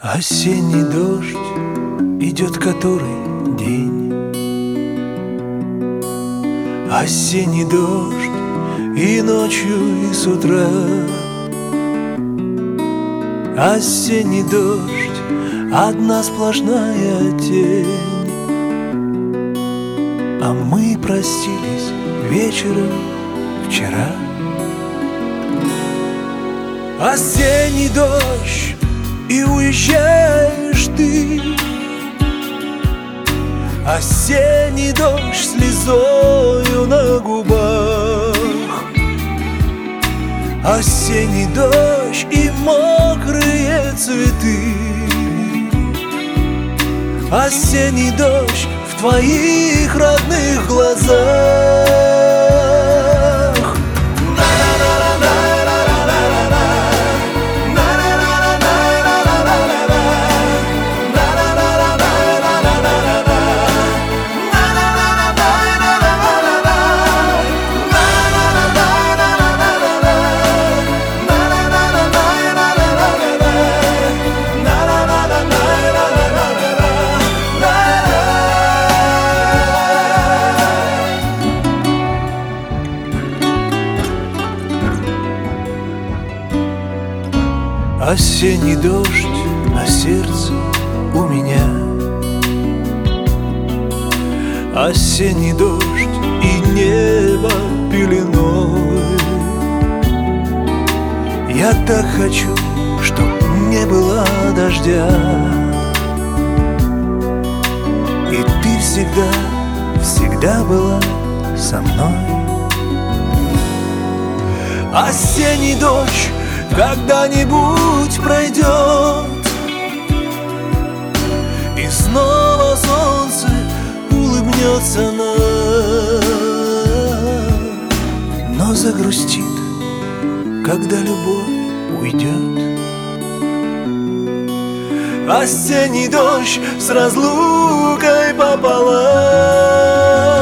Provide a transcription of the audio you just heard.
Осенний дождь идет который день. Осенний дождь и ночью, и с утра. Осенний дождь, одна сплошная тень. А мы простились вечером вчера. Осенний дождь, и уезжаешь ты. Осенний дождь слезою на губах. Осенний дождь и мокрые цветы. Осенний дождь в твоих родных глазах. Осенний дождь на сердце у меня. Осенний дождь и небо пеленой. Я так хочу, чтоб не было дождя. И ты всегда, всегда была со мной. Осенний дождь когда-нибудь пройдет, и снова солнце улыбнется нам, но загрустит, когда любовь уйдет. Осенний дождь с разлукой пополам.